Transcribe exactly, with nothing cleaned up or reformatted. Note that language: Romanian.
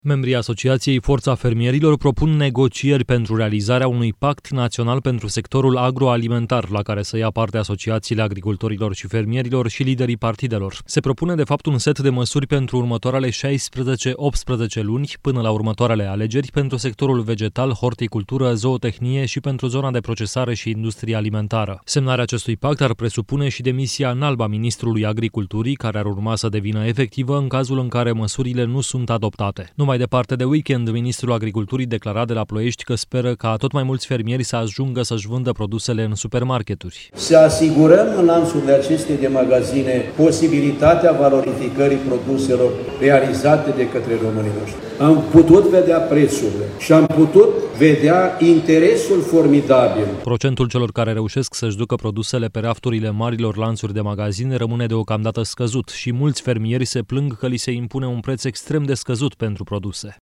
Membrii Asociației Forța Fermierilor propun negocieri pentru realizarea unui pact național pentru sectorul agroalimentar, la care să ia parte asociațiile agricultorilor și fermierilor și liderii partidelor. Se propune de fapt un set de măsuri pentru următoarele șaisprezece optsprezece luni, până la următoarele alegeri, pentru sectorul vegetal, horticultură, zootehnie și pentru zona de procesare și industrie alimentară. Semnarea acestui pact ar presupune și demisia în alb a ministrului Agriculturii, care ar urma să devină efectivă în cazul în care măsurile nu sunt adoptate. Mai departe de weekend, ministrul Agriculturii declara de la Ploiești că speră ca tot mai mulți fermieri să ajungă să-și vândă produsele în supermarketuri. Să asigurăm în lanțurile acestea de magazine posibilitatea valorificării produselor realizate de către românii noștri. Am putut vedea prețurile și am putut vedea interesul formidabil. Procentul celor care reușesc să-și ducă produsele pe rafturile marilor lanțuri de magazine rămâne deocamdată scăzut și mulți fermieri se plâng că li se impune un preț extrem de scăzut pentru produse.